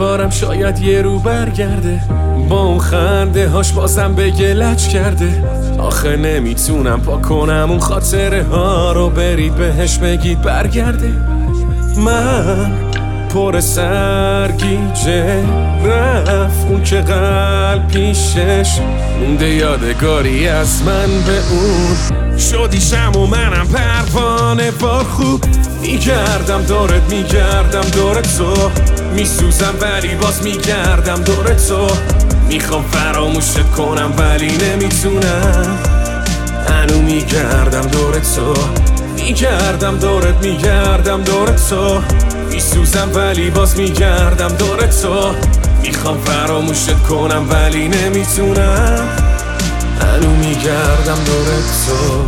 امیدوارم شاید یه رو برگرده، با اون خنده هاش بازم بگه لج کرده. آخه نمیتونم پاک کنم اون خاطره ها رو، برید بهش بگید برگرده. من پر سرگیجه رفت اون که قلب پیشش مونده، یادگاری از من به اون شدی شم و منم پروانه با خوب میگردم دورت، میگردم دورت تو، میسوزم ولی باز میگردم دورت تو. میخوام فراموشت کنم ولی نمیتونم، هنو میگردم دورت تو، میگردم دورت، میگردم دورت تو، میسوزم ولی باز میگردم دورت تو. میخوام فراموشت کنم ولی نمیتونم، هنو میگردم دورت تو.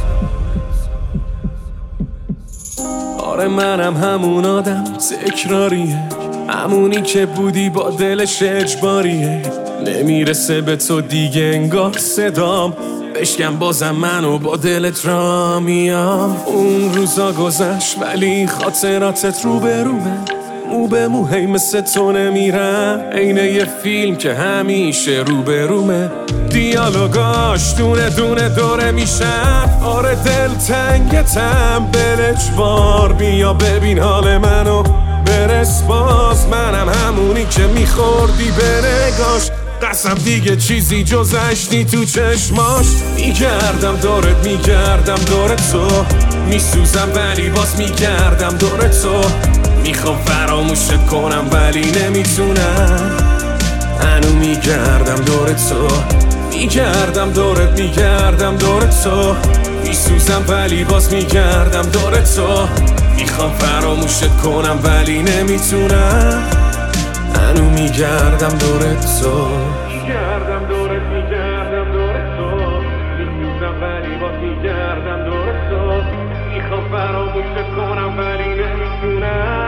آره منم همون آدم تکراریه، همونی که بودی با دلش اجباریه. نمیرسه به تو دیگه انگار صدام، بشکم بازم منو با دلت را میام. اون روزا گذشت ولی خاطراتت رو به رومه، مو به مو هی مثل تو نمیرم، عین یه فیلم که همیشه رو به رومه. دیالوگاش دونه دونه دوره میشن، آره دل تنگتم بلجبار، بیا ببین حال منو برس باز. منم همونی که میخوردی به نگاش، قسم دیگه چیزی جزشتی تو چشماش. میگردم دورت، میگردم دورت تو، میسوزم ولی باز میگردم دورت تو. میخوام فراموشت کنم ولی نمیتونم، هنو میگردم دورت تو، میگردم دورت، میگردم دورت تو، میسوزم ولی باز میگردم دورت تو. میخوام فراموشت کنم ولی نمیتونم، هنو میگردم دورت تو، میگردم دورت، میگردم دورت تو، میسوزم ولی باز میگردم دورت تو. میخوام فراموشت کنم ولی نمیتونم.